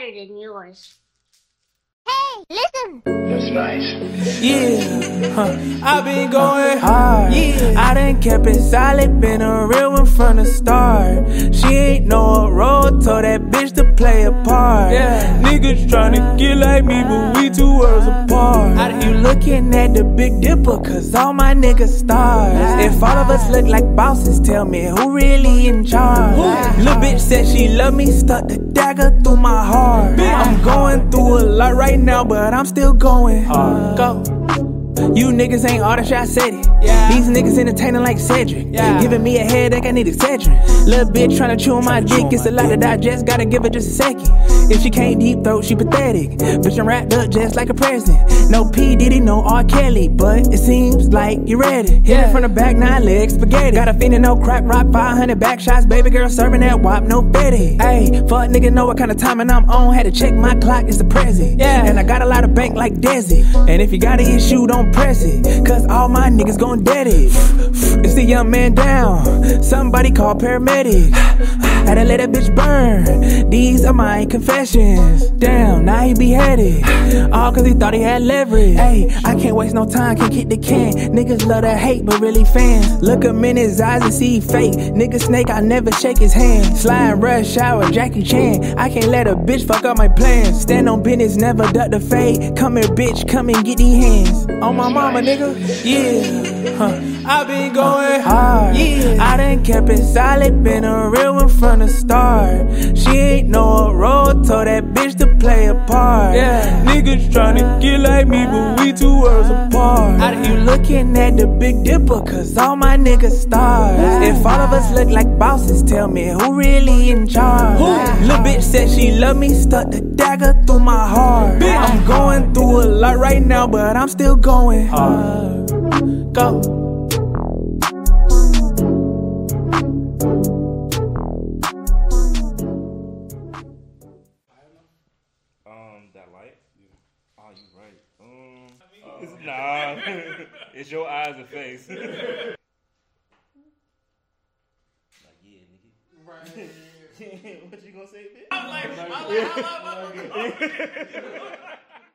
better than yours. Hey, listen! That's nice. Yeah, I've been going hard. Yeah, I done kept it solid, been a real one from the start. She ain't no road, told that bitch to play a part. Yeah, niggas tryna get like me, but we two worlds apart. You looking at the Big Dipper, cause all my niggas stars. If all of us look like bosses, tell me who really in charge? Lil' bitch said she love me, stuck the dagger through my heart. I'm going through a lot right now, but I'm still going hard. Go. You niggas ain't all the shit I said it. Yeah. These niggas entertaining like Cedric. Yeah. Giving me a headache, I need Excedrin. Little bitch tryna chew on my dick. It's a lot to digest, gotta give her just a second. If she can't deep throat, she pathetic. Bitch, I'm wrapped up just like a president. No P. Diddy, no R. Kelly, but it seems like you ready. Hit it from the back, 9 legs, spaghetti. Got a fiend in no crack rock, 500 back shots. Baby girl serving that wop, no Betty. Ayy, fuck nigga know what kind of timing I'm on. Had to check my clock, it's the present. Yeah, and I got a lot of bank like Desi. And if you got an issue, don't press it, cause all my niggas gon' dead it. It's the young man down, somebody call paramedic. Had to let that bitch burn, these are my confessions. Damn, now he beheaded, all cause he thought he had leverage. Ayy, I can't waste no time, can't kick the can. Niggas love to hate, but really fans. Look him in his eyes and see fake. Nigga snake, I never shake his hand. Slide, rush, shower, Jackie Chan. I can't let a bitch fuck up my plans. Stand on business, never duck the fade. Come here bitch, come and get these hands. On my mama nigga, yeah, I been going hard. Yeah, I done kept it solid, been a real one from the start. She ain't no road, told that bitch to play a part. Yeah, niggas tryna get like me, but we two worlds apart. You looking at the Big Dipper, cause all my niggas stars. If all of us look like bosses, tell me who really in charge? Lil' bitch said she love me, stuck the dagger through my heart. I'm going through a lot right now, but I'm still going hard. Go. That light? Oh, you right. Nah, it's your eyes and face. Like, yeah, nigga. Right. What you gonna say, bitch? I'm like,